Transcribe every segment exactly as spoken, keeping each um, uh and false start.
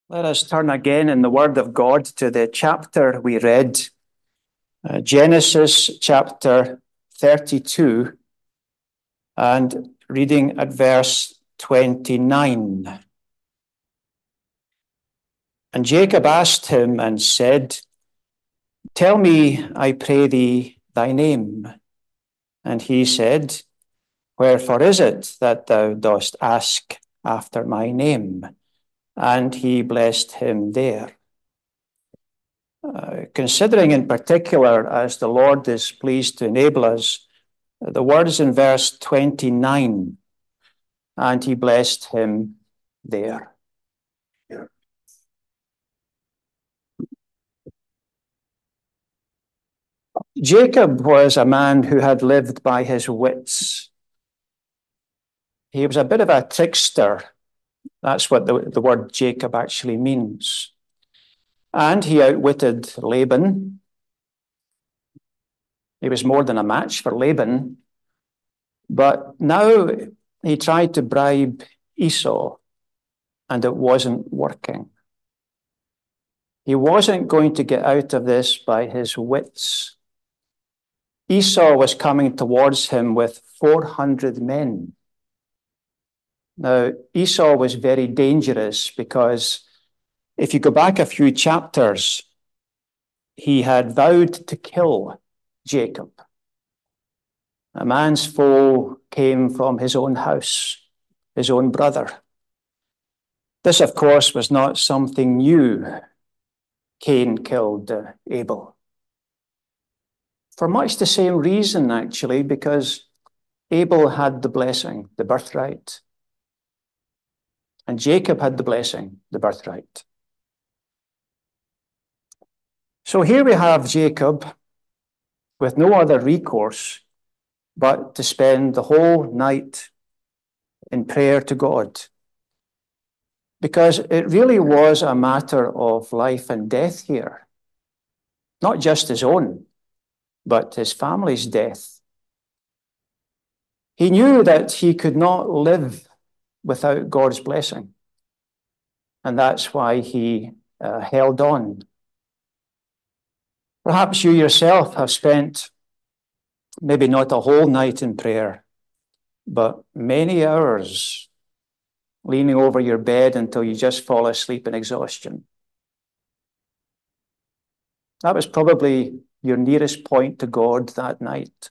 Let us turn again in the Word of God to the chapter we read, uh, Genesis chapter thirty-two, and reading at verse twenty-nine. And Jacob asked him and said, "Tell me, I pray thee, thy name." And he said, "Wherefore is it that thou dost ask after my name?" And he blessed him there. Uh, considering in particular, as the Lord is pleased to enable us, the words in verse twenty-nine, and he blessed him there. Jacob was a man who had lived by his wits. He was a bit of a trickster. That's what the, the word Jacob actually means. And he outwitted Laban. He was more than a match for Laban. But now he tried to bribe Esau, and it wasn't working. He wasn't going to get out of this by his wits. Esau was coming towards him with four hundred men. Now, Esau was very dangerous because if you go back a few chapters, he had vowed to kill Jacob. A man's foe came from his own house, his own brother. This, of course, was not something new. Cain killed uh, Abel. For much the same reason, actually, because Abel had the blessing, the birthright. And Jacob had the blessing, the birthright. So here we have Jacob with no other recourse but to spend the whole night in prayer to God. Because it really was a matter of life and death here. Not just his own, but his family's death. He knew that he could not live without God's blessing. And that's why he uh, held on. Perhaps you yourself have spent maybe not a whole night in prayer, but many hours leaning over your bed until you just fall asleep in exhaustion. That was probably your nearest point to God that night.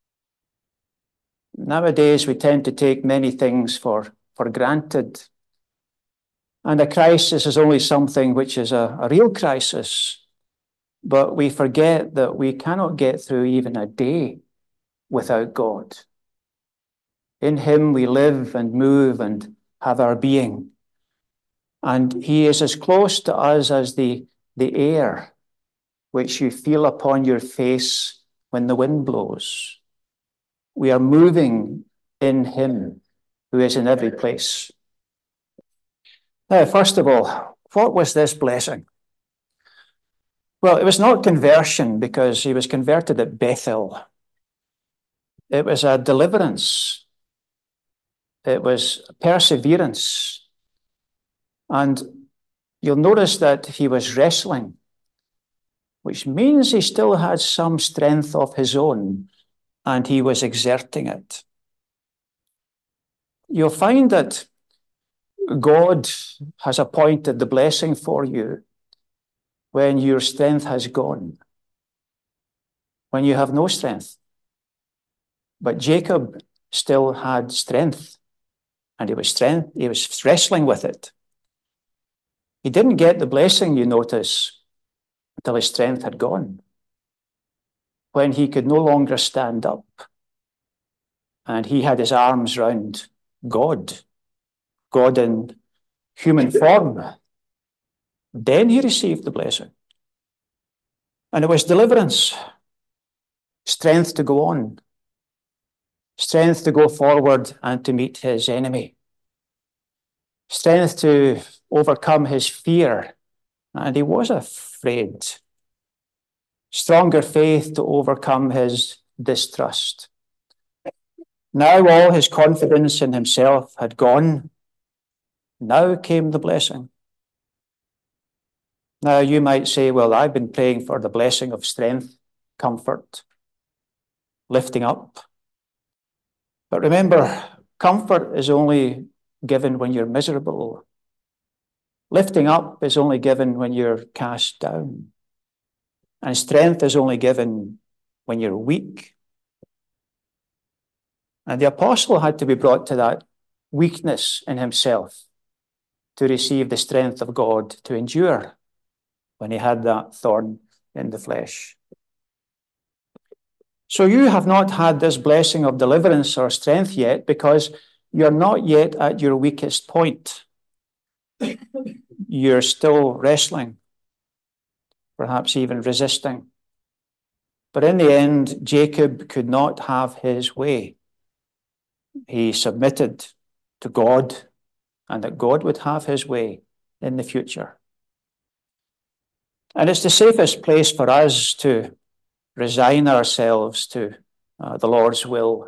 Nowadays, we tend to take many things for, for granted. And a crisis is only something which is a, a real crisis. But we forget that we cannot get through even a day without God. In him we live and move and have our being. And he is as close to us as the, the air which you feel upon your face when the wind blows. We are moving in him who is in every place. Now, first of all, what was this blessing? Well, it was not conversion because he was converted at Bethel. It was a deliverance. It was perseverance. And you'll notice that he was wrestling, which means he still had some strength of his own, and he was exerting it. You'll find that God has appointed the blessing for you when your strength has gone, when you have no strength. But Jacob still had strength, and he was strength, he was wrestling with it. He didn't get the blessing, you notice, until his strength had gone, when he could no longer stand up, and he had his arms round God, God in human form. Then he received the blessing. And it was deliverance, strength to go on, strength to go forward and to meet his enemy, strength to overcome his fear. And he was afraid. Stronger faith to overcome his distrust. Now all his confidence in himself had gone. Now came the blessing. Now, you might say, well, I've been praying for the blessing of strength, comfort, lifting up. But remember, comfort is only given when you're miserable. Lifting up is only given when you're cast down. And strength is only given when you're weak. And the apostle had to be brought to that weakness in himself to receive the strength of God to endure when he had that thorn in the flesh. So you have not had this blessing of deliverance or strength yet because you're not yet at your weakest point. You're still wrestling, perhaps even resisting. But in the end, Jacob could not have his way. He submitted to God, and that God would have his way in the future. And it's the safest place for us to resign ourselves to uh, the Lord's will.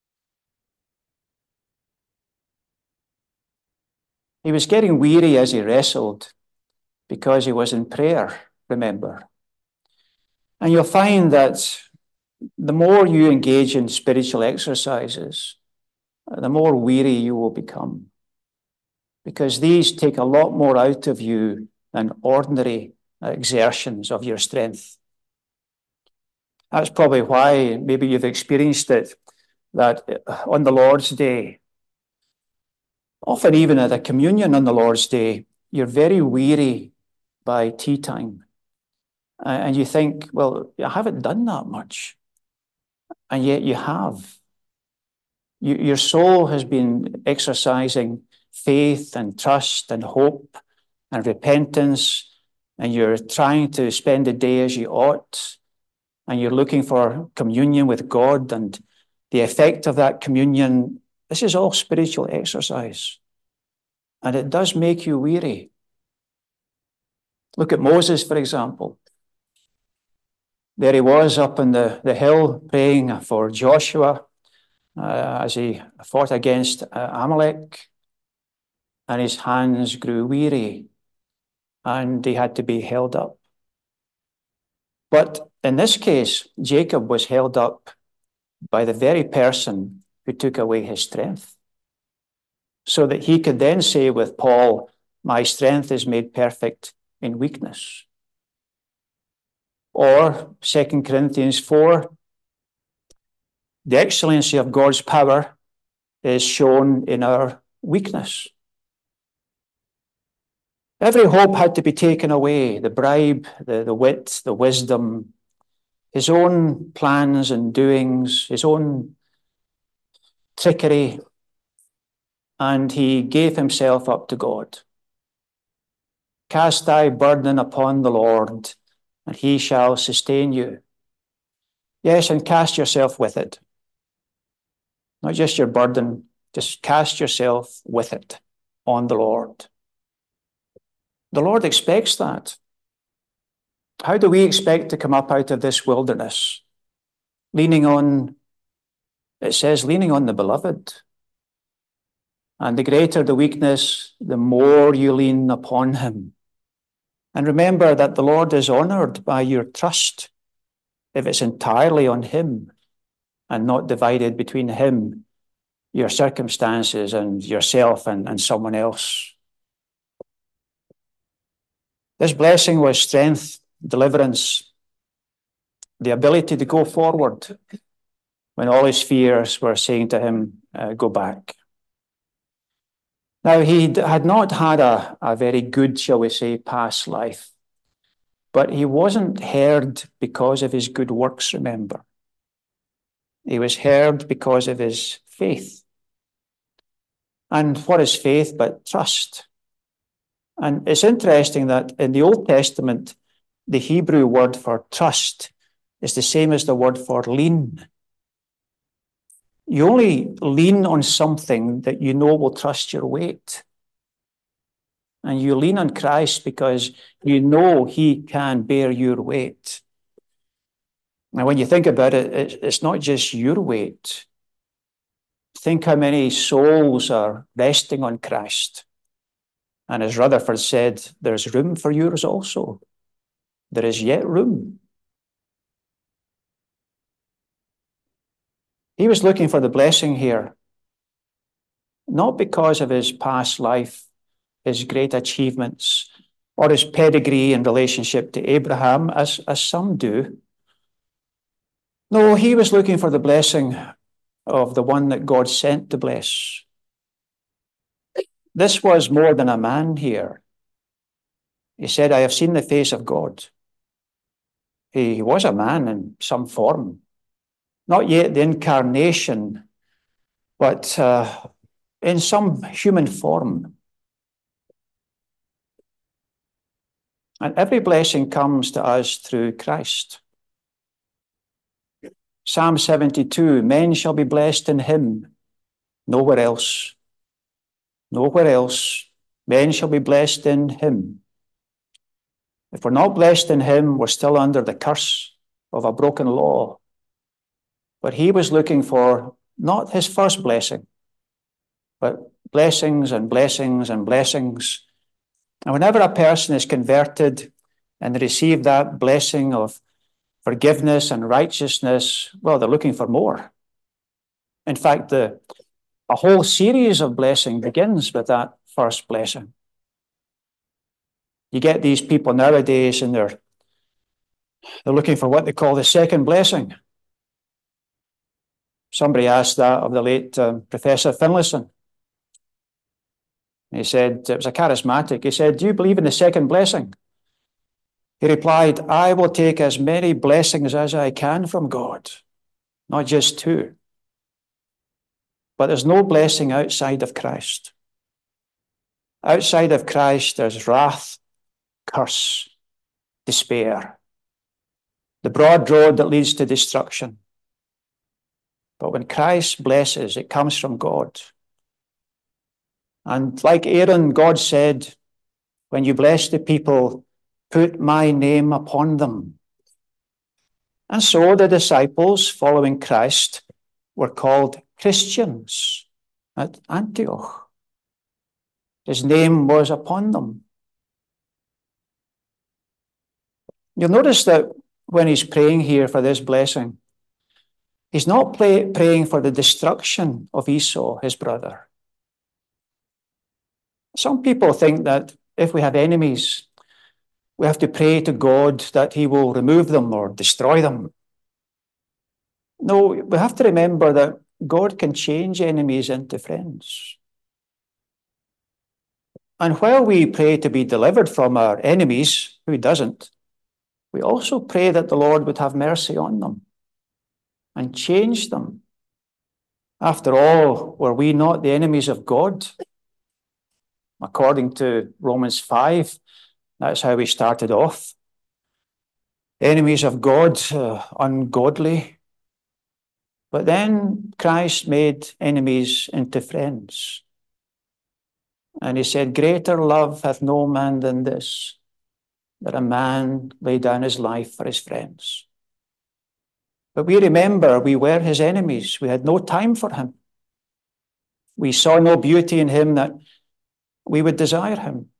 He was getting weary as he wrestled because he was in prayer, remember. And you'll find that the more you engage in spiritual exercises, the more weary you will become, because these take a lot more out of you than ordinary exertions of your strength. That's probably why maybe you've experienced it, that on the Lord's Day, often even at a communion on the Lord's Day, you're very weary by tea time. And you think, well, I haven't done that much. And yet you have. You, your soul has been exercising faith and trust and hope and repentance, and you're trying to spend the day as you ought, and you're looking for communion with God and the effect of that communion. This is all spiritual exercise, and it does make you weary. Look at Moses, for example. There he was up on the, the hill praying for Joshua uh, as he fought against uh, Amalek, and his hands grew weary and he had to be held up. But in this case, Jacob was held up by the very person who took away his strength, so that he could then say with Paul, my strength is made perfect in weakness. Or Second Corinthians four, the excellency of God's power is shown in our weakness. Every hope had to be taken away, the bribe, the, the wit, the wisdom, his own plans and doings, his own trickery, and he gave himself up to God. Cast thy burden upon the Lord, and he shall sustain you. Yes, and cast yourself with it. Not just your burden, just cast yourself with it on the Lord. The Lord expects that. How do we expect to come up out of this wilderness? Leaning on, it says, leaning on the beloved. And the greater the weakness, the more you lean upon him. And remember that the Lord is honored by your trust if it's entirely on him and not divided between him, your circumstances, and yourself and, and someone else. This blessing was strength, deliverance, the ability to go forward when all his fears were saying to him, uh, go back. Now, he had not had a, a very good, shall we say, past life, but he wasn't heard because of his good works, remember. He was heard because of his faith. And what is faith but trust? And it's interesting that in the Old Testament, the Hebrew word for trust is the same as the word for lean. You only lean on something that you know will trust your weight. And you lean on Christ because you know he can bear your weight. Now, when you think about it, it's not just your weight. Think how many souls are resting on Christ. And as Rutherford said, there's room for yours also. There is yet room. He was looking for the blessing here, not because of his past life, his great achievements, or his pedigree in relationship to Abraham, as, as some do. No, he was looking for the blessing of the one that God sent to bless. This was more than a man here. He said, I have seen the face of God. He was a man in some form, not yet the incarnation, but uh, in some human form. And every blessing comes to us through Christ. Psalm seventy-two, men shall be blessed in him, nowhere else. Nowhere else. Men shall be blessed in him. If we're not blessed in him, we're still under the curse of a broken law. But he was looking for not his first blessing, but blessings and blessings and blessings. And whenever a person is converted and they receive that blessing of forgiveness and righteousness, well, they're looking for more. In fact, the, a whole series of blessing begins with that first blessing. You get these people nowadays and they're, they're looking for what they call the second blessing. Somebody asked that of the late um, Professor Finlayson. He said, it was a charismatic. He said, do you believe in the second blessing? He replied, I will take as many blessings as I can from God, not just two. But there's no blessing outside of Christ. Outside of Christ, there's wrath, curse, despair, the broad road that leads to destruction. But when Christ blesses, it comes from God. And like Aaron, God said, when you bless the people, put my name upon them. And so the disciples following Christ were called Christians at Antioch. His name was upon them. You'll notice that when he's praying here for this blessing, he's not play, praying for the destruction of Esau, his brother. Some people think that if we have enemies, we have to pray to God that he will remove them or destroy them. No, we have to remember that God can change enemies into friends. And while we pray to be delivered from our enemies, who doesn't, we also pray that the Lord would have mercy on them and change them. After all, were we not the enemies of God? According to Romans five, that's how we started off. Enemies of God, uh, ungodly. But then Christ made enemies into friends. And he said, greater love hath no man than this, that a man lay down his life for his friends. But we remember we were his enemies. We had no time for him. We saw no beauty in him that we would desire him.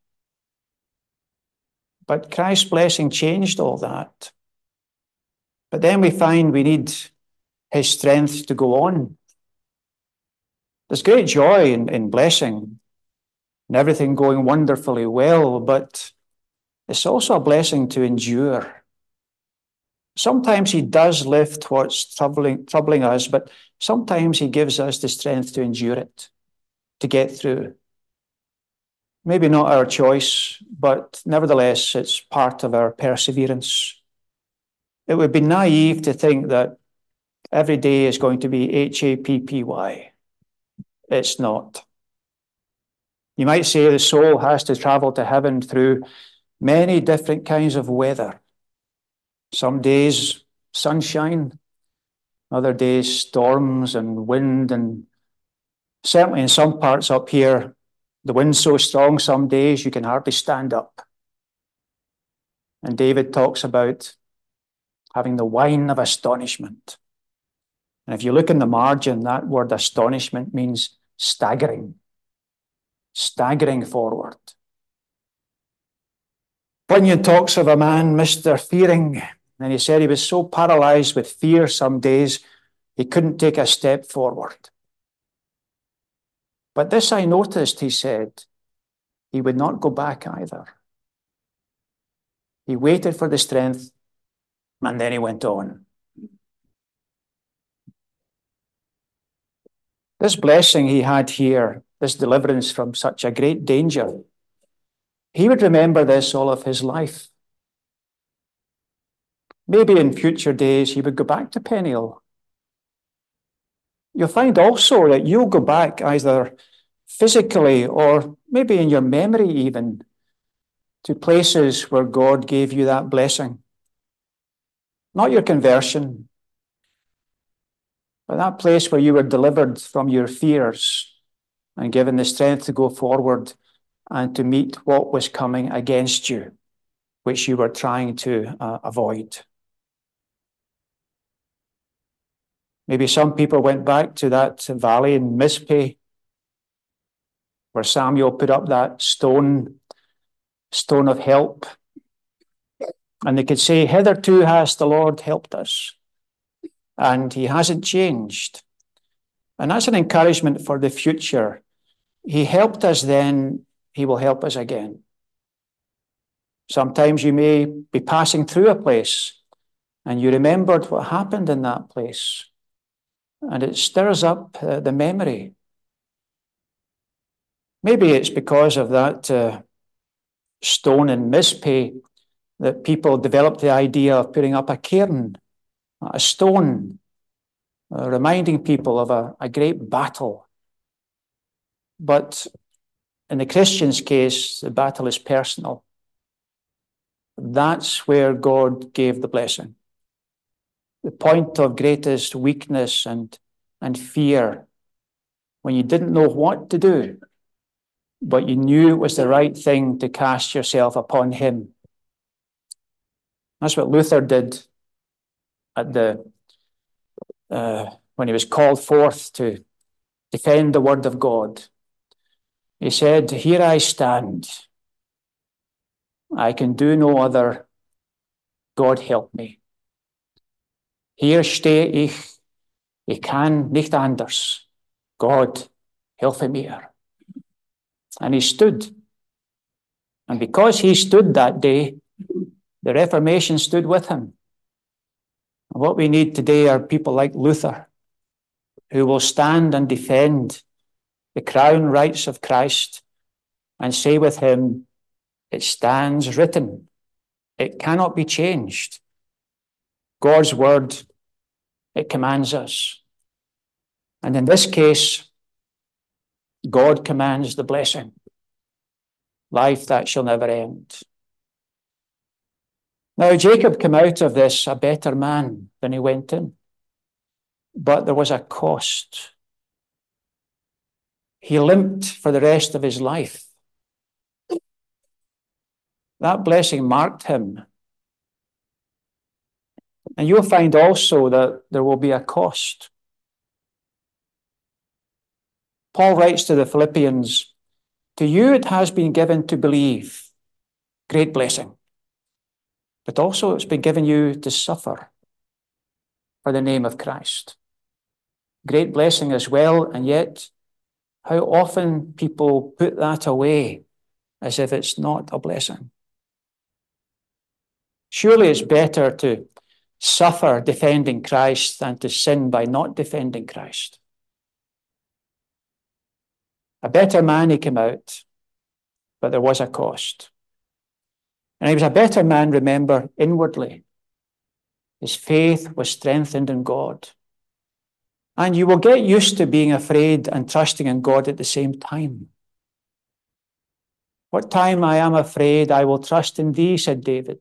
But Christ's blessing changed all that. But then we find we need his strength to go on. There's great joy in, in blessing and everything going wonderfully well, but it's also a blessing to endure. Sometimes he does lift what's troubling, troubling us, but sometimes he gives us the strength to endure it, to get through. Maybe not our choice, but nevertheless, it's part of our perseverance. It would be naive to think that every day is going to be H A P P Y. It's not. You might say the soul has to travel to heaven through many different kinds of weather. Some days, sunshine, other days, storms and wind, and certainly in some parts up here, the wind's so strong some days you can hardly stand up. And David talks about having the wine of astonishment. And if you look in the margin, that word astonishment means staggering, staggering forward. Bunyan talks of a man, Mister Fearing, and he said he was so paralyzed with fear some days he couldn't take a step forward. But this I noticed, he said, he would not go back either. He waited for the strength, and then he went on. This blessing he had here, this deliverance from such a great danger, he would remember this all of his life. Maybe in future days he would go back to Peniel. You'll find also that you'll go back either physically or maybe in your memory even to places where God gave you that blessing. Not your conversion, but that place where you were delivered from your fears and given the strength to go forward and to meet what was coming against you, which you were trying to uh, avoid. Maybe some people went back to that valley in Mizpeh where Samuel put up that stone, stone of help. And they could say, hitherto has the Lord helped us. And he hasn't changed. And that's an encouragement for the future. He helped us then, he will help us again. Sometimes you may be passing through a place and you remembered what happened in that place. And it stirs up uh, the memory. Maybe it's because of that uh, stone in Mizpeh that people developed the idea of putting up a cairn, a stone, uh, reminding people of a, a great battle. But in the Christian's case, the battle is personal. That's where God gave the blessing. The point of greatest weakness and, and fear, when you didn't know what to do, but you knew it was the right thing to cast yourself upon him. That's what Luther did at the uh, when he was called forth to defend the word of God. He said, here I stand. I can do no other. God help me. Hier stehe ich. Ich kann nicht anders. God helfe mir. And he stood. And because he stood that day, the Reformation stood with him. And what we need today are people like Luther, who will stand and defend the crown rights of Christ and say with him, it stands written. It cannot be changed. God's word, it commands us. And in this case, God commands the blessing. Life that shall never end. Now, Jacob came out of this a better man than he went in. But there was a cost. He limped for the rest of his life. That blessing marked him. And you'll find also that there will be a cost. Paul writes to the Philippians, to you it has been given to believe, great blessing. But also it's been given you to suffer for the name of Christ. Great blessing as well, and yet how often people put that away as if it's not a blessing. Surely it's better to suffer defending Christ than to sin by not defending Christ. A better man he came out, but there was a cost. And he was a better man, remember, inwardly. His faith was strengthened in God. And you will get used to being afraid and trusting in God at the same time. What time I am afraid, I will trust in thee, said David.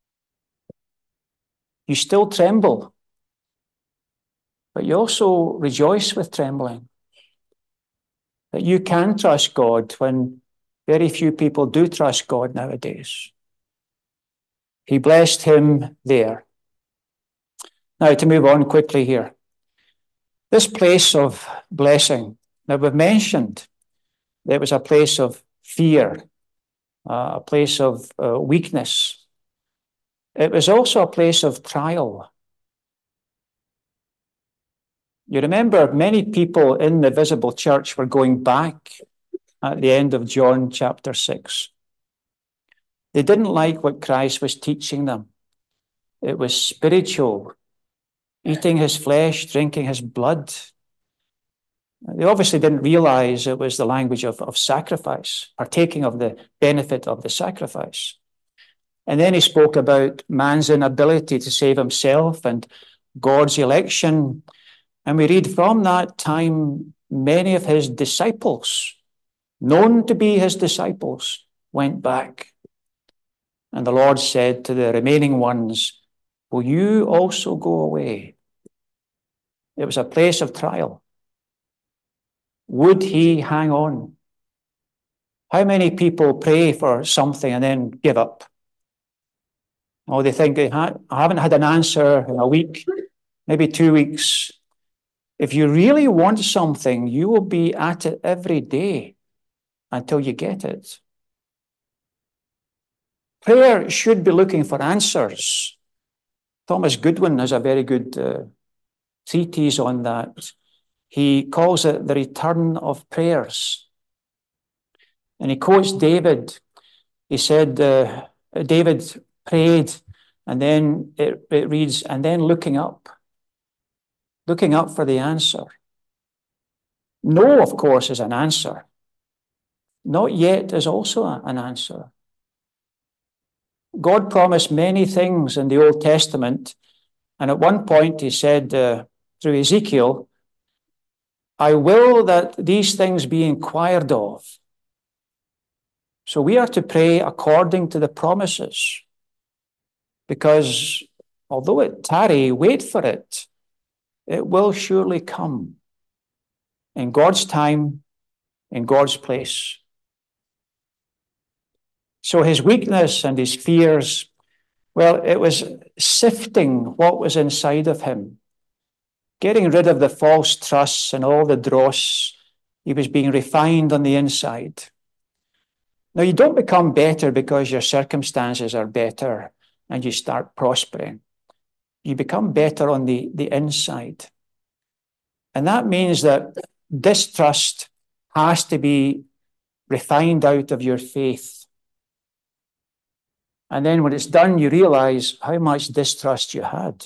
You still tremble, but you also rejoice with trembling. That you can trust God when very few people do trust God nowadays. He blessed him there. Now, to move on quickly here. This place of blessing, now we've mentioned that it was a place of fear. uh, a place of uh, weakness. It was also a place of trial. You remember many people in the visible church were going back at the end of John chapter six. They didn't like what Christ was teaching them. It was spiritual, eating his flesh, drinking his blood. They obviously didn't realize it was the language of, of sacrifice, partaking of the benefit of the sacrifice. And then he spoke about man's inability to save himself and God's election. And we read from that time, many of his disciples, known to be his disciples, went back. And the Lord said to the remaining ones, will you also go away? It was a place of trial. Would he hang on? How many people pray for something and then give up? Oh, they think, I haven't had an answer in a week, maybe two weeks. If you really want something, you will be at it every day until you get it. Prayer should be looking for answers. Thomas Goodwin has a very good uh, treatise on that. He calls it the return of prayers. And he quotes David. He said, uh, David prayed, and then it, it reads, and then looking up. Looking up for the answer. No, of course, is an answer. Not yet is also an answer. God promised many things in the Old Testament, and at one point he said uh, through Ezekiel, I will that these things be inquired of. So we are to pray according to the promises, because although it tarry, wait for it, it will surely come in God's time, in God's place. So his weakness and his fears, well, it was sifting what was inside of him, getting rid of the false trusts and all the dross. He was being refined on the inside. Now, you don't become better because your circumstances are better and you start prospering. You become better on the, the inside. And that means that distrust has to be refined out of your faith. And then when it's done, you realize how much distrust you had.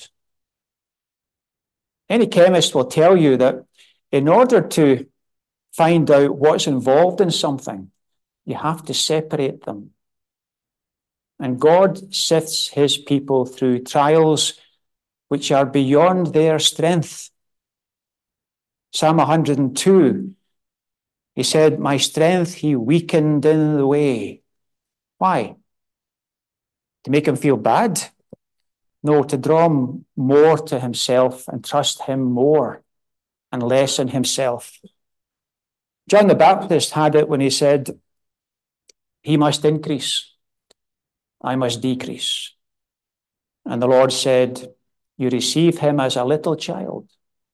Any chemist will tell you that in order to find out what's involved in something, you have to separate them. And God sifts his people through trials which are beyond their strength. Psalm one hundred two, he said, my strength he weakened in the way. Why? To make him feel bad? No, to draw him more to himself and trust him more and less in himself. John the Baptist had it when he said, he must increase, I must decrease. And the Lord said, you receive him as a little child.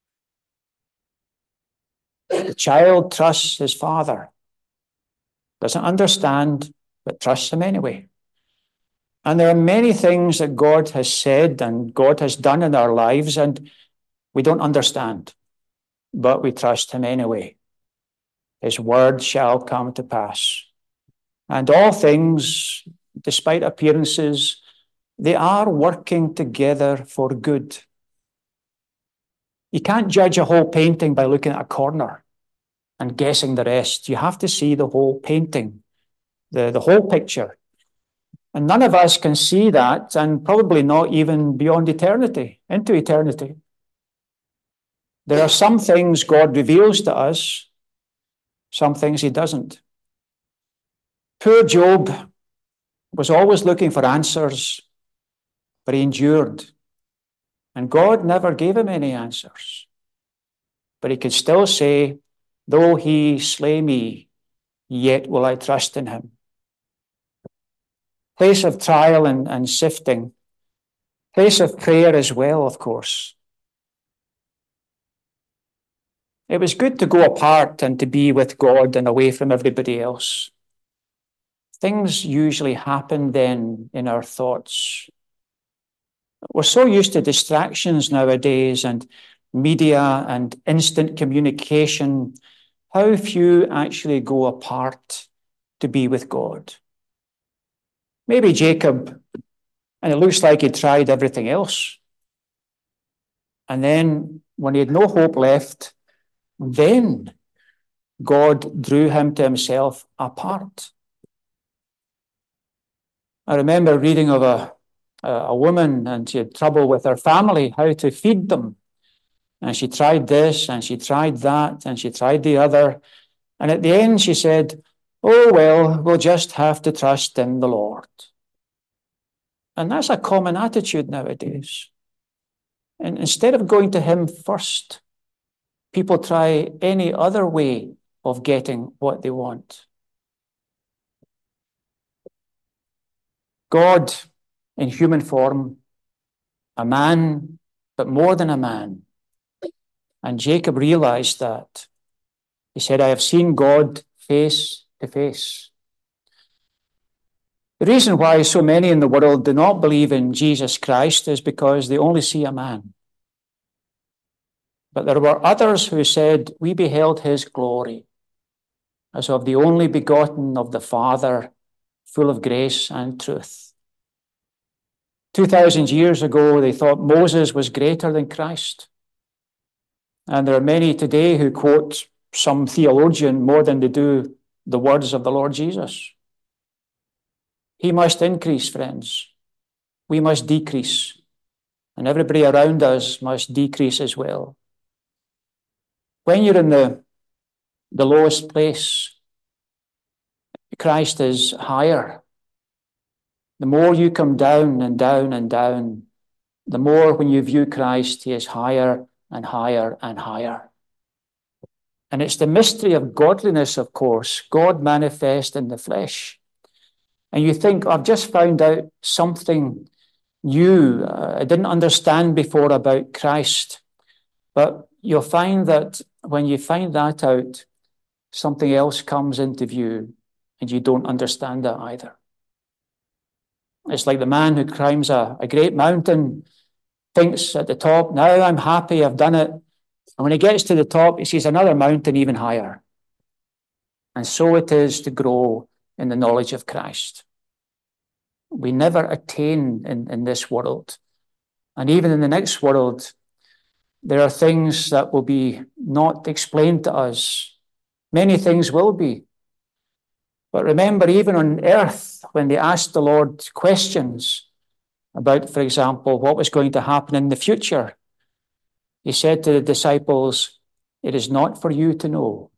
The child trusts his father, doesn't understand, but trusts him anyway. And there are many things that God has said and God has done in our lives, and we don't understand, but we trust him anyway. His word shall come to pass. And all things, despite appearances, they are working together for good. You can't judge a whole painting by looking at a corner and guessing the rest. You have to see the whole painting, the, the whole picture. And none of us can see that, and probably not even beyond eternity, into eternity. There are some things God reveals to us, some things he doesn't. Poor Job was always looking for answers, but he endured. And God never gave him any answers. But he could still say, though he slay me, yet will I trust in him. Place of trial and, and sifting. Place of prayer as well, of course. It was good to go apart and to be with God and away from everybody else. things usually happen then in our thoughts. We're so used to distractions nowadays and media and instant communication. How few actually go apart to be with God? Maybe Jacob, and it looks like he tried everything else. And then when he had no hope left, then God drew him to himself apart. I remember reading of a, a woman, and she had trouble with her family, how to feed them. And she tried this, and she tried that, and she tried the other. And at the end, she said, oh, well, we'll just have to trust in the Lord. And that's a common attitude nowadays. And instead of going to him first, people try any other way of getting what they want. God, in human form, a man, but more than a man. And Jacob realized that. He said, I have seen God face to face. The reason why so many in the world do not believe in Jesus Christ is because they only see a man. But there were others who said, we beheld his glory as of the only begotten of the Father, full of grace and truth. Two thousand years ago, they thought Moses was greater than Christ. And there are many today who quote some theologian more than they do the words of the Lord Jesus. He must increase, friends. We must decrease. And everybody around us must decrease as well. When you're in the, the lowest place, Christ is higher. The more you come down and down and down, the more when you view Christ, he is higher and higher and higher. And it's the mystery of godliness, of course, God manifest in the flesh. And you think, I've just found out something new uh, I didn't understand before about Christ. But you'll find that when you find that out, something else comes into view and you don't understand that either. It's like the man who climbs a, a great mountain, thinks at the top, now I'm happy, I've done it. And when he gets to the top, he sees another mountain even higher. And so it is to grow in the knowledge of Christ. We never attain in, in this world. And even in the next world, there are things that will be not explained to us. Many things will be. But remember, even on earth, when they asked the Lord questions about, for example, what was going to happen in the future, he said to the disciples, it is not for you to know.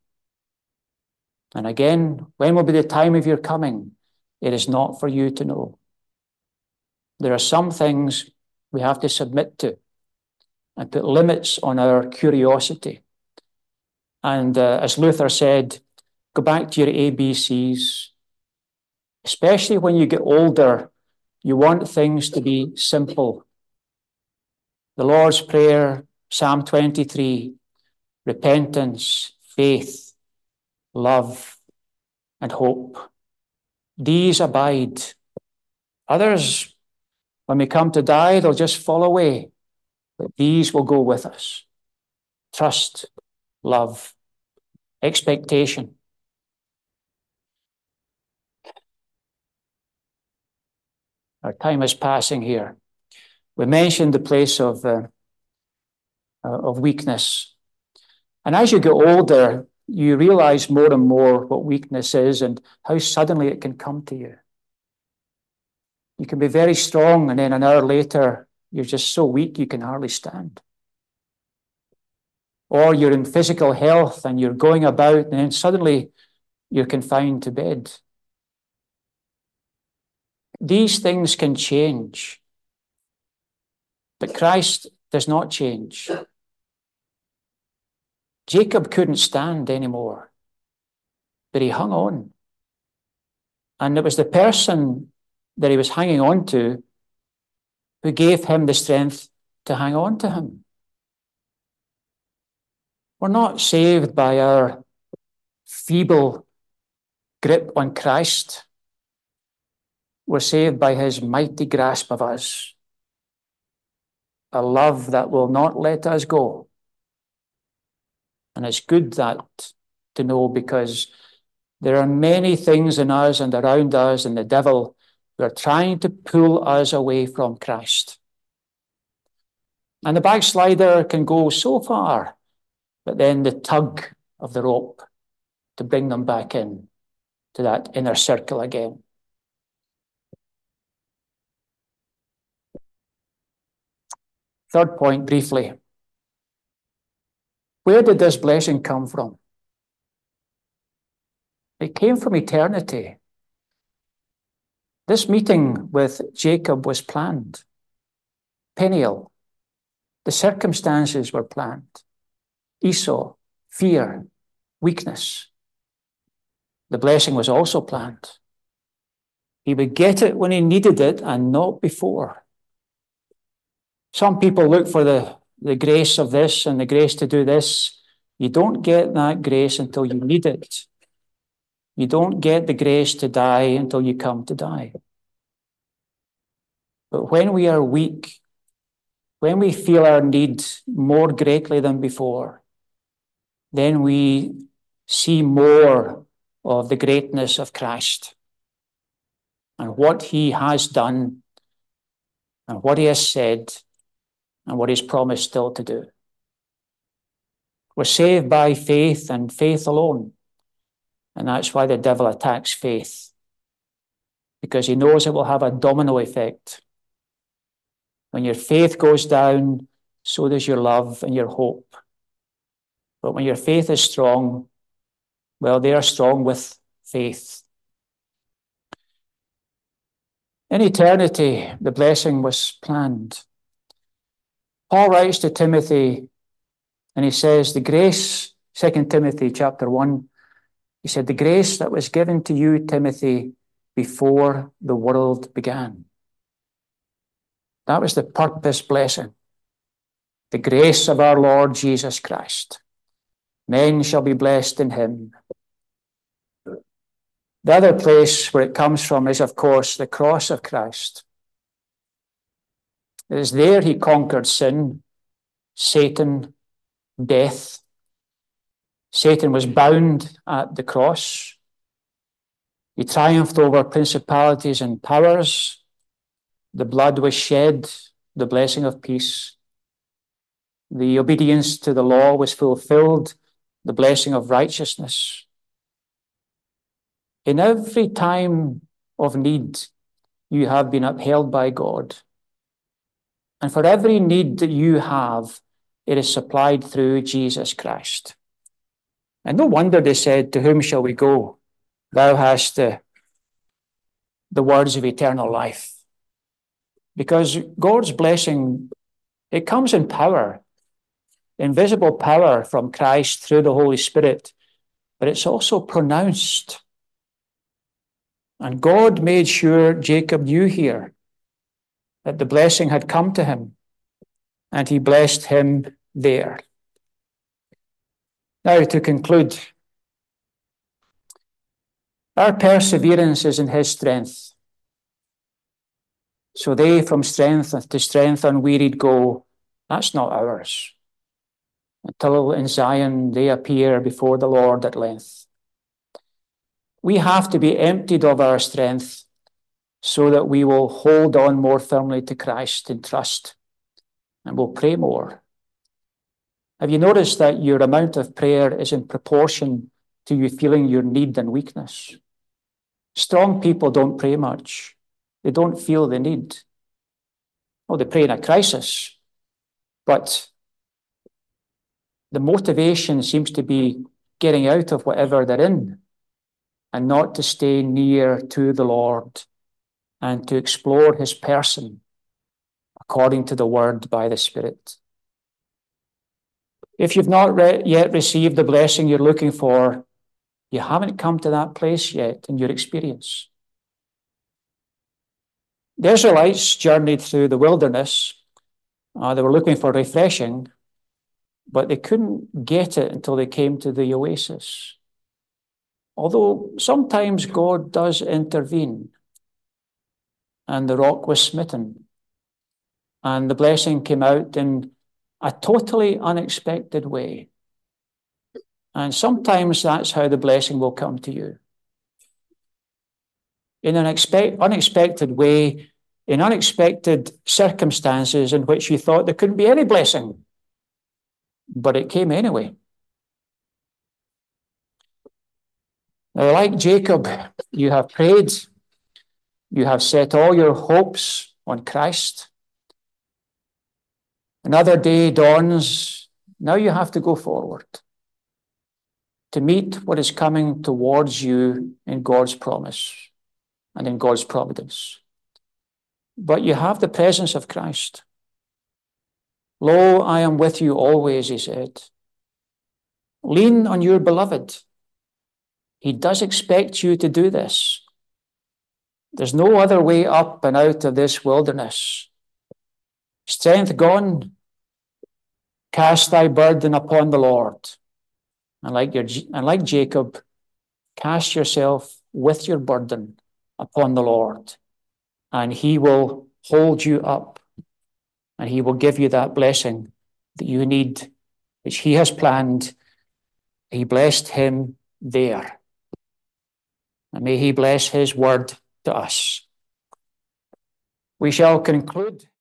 And again, when will be the time of your coming? It is not for you to know. There are some things we have to submit to and put limits on our curiosity. And uh, as Luther said, go back to your A B Cs. Especially when you get older, you want things to be simple. The Lord's Prayer, Psalm twenty-three, repentance, faith, love, and hope. These abide. Others, when we come to die, they'll just fall away. But these will go with us. Trust, love, expectation. Our time is passing here. We mentioned the place of, uh, uh, of weakness. And as you get older, you realize more and more what weakness is and how suddenly it can come to you. You can be very strong, and then an hour later, you're just so weak you can hardly stand. Or you're in physical health and you're going about, and then suddenly you're confined to bed. These things can change, but Christ does not change. Jacob couldn't stand anymore, but he hung on. And it was the person that he was hanging on to who gave him the strength to hang on to him. We're not saved by our feeble grip on Christ. We're saved by his mighty grasp of us, a love that will not let us go. And it's good that to know, because there are many things in us and around us and the devil who are trying to pull us away from Christ. And the backslider can go so far, but then the tug of the rope to bring them back in to that inner circle again. Third point, briefly. Where did this blessing come from? It came from eternity. This meeting with Jacob was planned. Peniel. The circumstances were planned. Esau, fear, weakness. The blessing was also planned. He would get it when he needed it and not before. Some people look for the, the grace of this and the grace to do this. You don't get that grace until you need it. You don't get the grace to die until you come to die. But when we are weak, when we feel our need more greatly than before, then we see more of the greatness of Christ and what he has done and what he has said and what he's promised still to do. We're saved by faith and faith alone. And that's why the devil attacks faith, because he knows it will have a domino effect. When your faith goes down, so does your love and your hope. But when your faith is strong, well, they are strong with faith. In eternity, the blessing was planned. Paul writes to Timothy, and he says, the grace, Second Timothy chapter one, he said, the grace that was given to you, Timothy, before the world began. That was the purpose blessing. The grace of our Lord Jesus Christ. Men shall be blessed in him. The other place where it comes from is, of course, the cross of Christ. It is there he conquered sin, Satan, death. Satan was bound at the cross. He triumphed over principalities and powers. The blood was shed, the blessing of peace. The obedience to the law was fulfilled, the blessing of righteousness. In every time of need, you have been upheld by God. And for every need that you have, it is supplied through Jesus Christ. And no wonder they said, to whom shall we go? Thou hast the, the words of eternal life. Because God's blessing, it comes in power, invisible power from Christ through the Holy Spirit, but it's also pronounced. And God made sure Jacob knew here that the blessing had come to him, and he blessed him there. Now, to conclude, our perseverance is in his strength. So they from strength to strength unwearied go. That's not ours. Until in Zion they appear before the Lord at length. We have to be emptied of our strength so that we will hold on more firmly to Christ in trust, and will pray more. Have you noticed that your amount of prayer is in proportion to you feeling your need and weakness? Strong people don't pray much. They don't feel the need. Oh, they pray in a crisis, but the motivation seems to be getting out of whatever they're in and not to stay near to the Lord and to explore his person according to the word by the Spirit. If you've not re- yet received the blessing you're looking for, you haven't come to that place yet in your experience. The Israelites journeyed through the wilderness. Uh, they were looking for refreshing, but they couldn't get it until they came to the oasis. Although sometimes God does intervene. and the rock was smitten. And the blessing came out in a totally unexpected way. And sometimes that's how the blessing will come to you. In an expect, unexpected way, in unexpected circumstances in which you thought there couldn't be any blessing. But it came anyway. Now, like Jacob, you have prayed, you have set all your hopes on Christ. Another day dawns. Now you have to go forward to meet what is coming towards you in God's promise and in God's providence. But you have the presence of Christ. Lo, I am with you always, he said. Lean on your beloved. He does expect you to do this. There's no other way up and out of this wilderness. Strength gone, cast thy burden upon the Lord. And like, your, and like Jacob, cast yourself with your burden upon the Lord, and he will hold you up, and he will give you that blessing that you need, which he has planned. He blessed him there. And may he bless his word to us. We shall conclude